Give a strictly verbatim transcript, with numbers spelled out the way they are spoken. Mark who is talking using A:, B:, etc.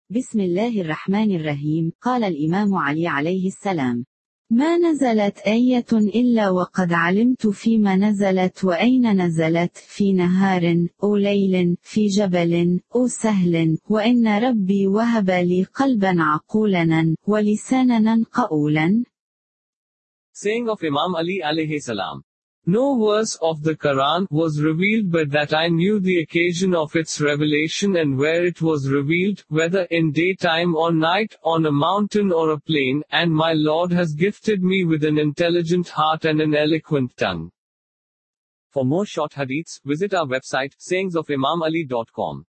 A: بسم الله الرحمن الرحيم. قال الإمام علي عليه السلام: ما نزلت آية إلا وقد علمت فيما نزلت وأين نزلت، في نهار أو ليل، في جبل أو سهل، وإن ربي وهب لي قلبا عقولا ولسانا قؤولا.
B: Saying of Imam Ali alayhi salam. No verse of the Quran was revealed but that I knew the occasion of its revelation and where it was revealed, whether in daytime or night, on a mountain or a plain, and my Lord has gifted me with an intelligent heart and an eloquent tongue. For more short hadiths, visit our website sayings of imam ali dot com.